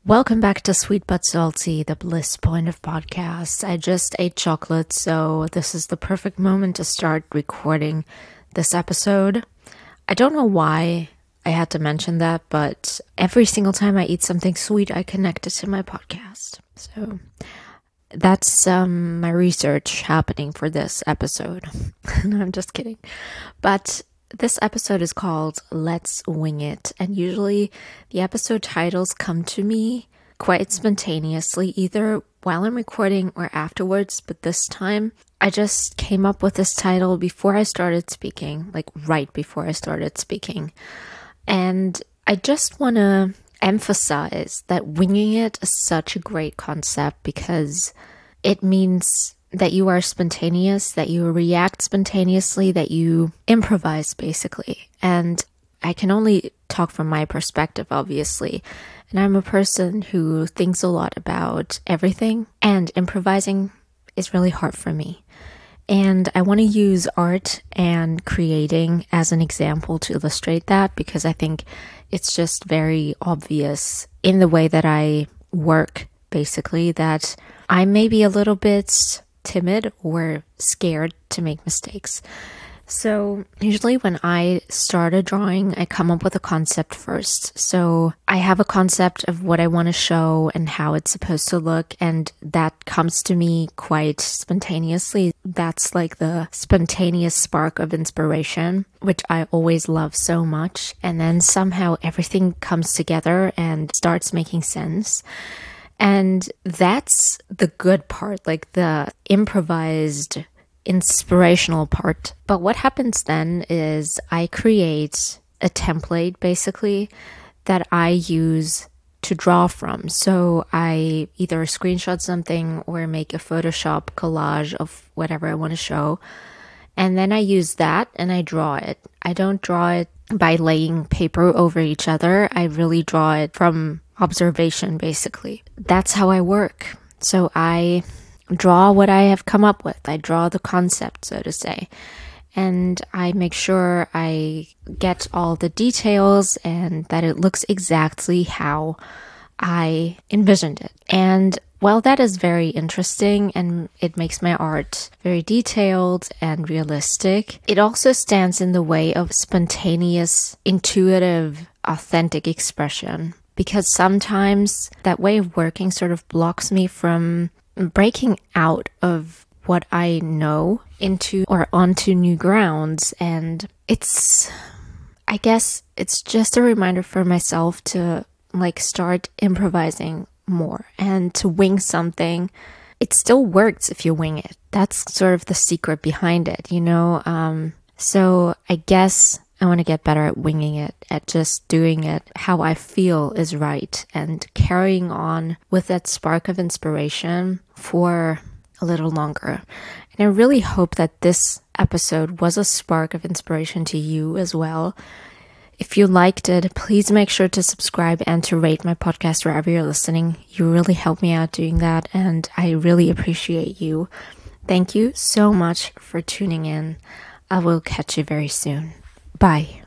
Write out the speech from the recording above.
Welcome back to Sweet But Salty, the bliss point of podcasts. I just ate chocolate, so this is the perfect moment to start recording this episode. I don't know why I had to mention that, but every single time I eat something sweet, I connect it to my podcast. So that's my research happening for this episode. No, I'm just kidding. But this episode is called Let's Wing It, and usually the episode titles come to me quite spontaneously, either while I'm recording or afterwards, but this time I just came up with this title before I started speaking, like right before I started speaking. And I just want to emphasize that winging it is such a great concept because it means that you are spontaneous, that you react spontaneously, that you improvise basically. And I can only talk from my perspective, obviously. And I'm a person who thinks a lot about everything, and improvising is really hard for me. And I want to use art and creating as an example to illustrate that because I think it's just very obvious in the way that I work, basically, that I may be a little bit timid or scared to make mistakes. So usually when I start a drawing, I come up with a concept first. So I have a concept of what I want to show and how it's supposed to look, and that comes to me quite spontaneously. That's like the spontaneous spark of inspiration, which I always love so much. And then somehow everything comes together and starts making sense. And that's the good part, like the improvised, inspirational part. But what happens then is I create a template, basically, that I use to draw from. So I either screenshot something or make a Photoshop collage of whatever I want to show. And then I use that and I draw it. I don't draw it by laying paper over each other. I really draw it from observation, basically. That's how I work. So I draw what I have come up with. I draw the concept, so to say. And I make sure I get all the details and that it looks exactly how I envisioned it. And while that is very interesting and it makes my art very detailed and realistic, it also stands in the way of spontaneous, intuitive, authentic expression. Because sometimes that way of working sort of blocks me from breaking out of what I know into or onto new grounds. And I guess it's just a reminder for myself to start improvising more and to wing something. It still works if you wing it. That's sort of the secret behind it, you know? So I guess I want to get better at winging it, at just doing it how I feel is right and carrying on with that spark of inspiration for a little longer. And I really hope that this episode was a spark of inspiration to you as well. If you liked it, please make sure to subscribe and to rate my podcast wherever you're listening. You really help me out doing that, and I really appreciate you. Thank you so much for tuning in. I will catch you very soon. Bye.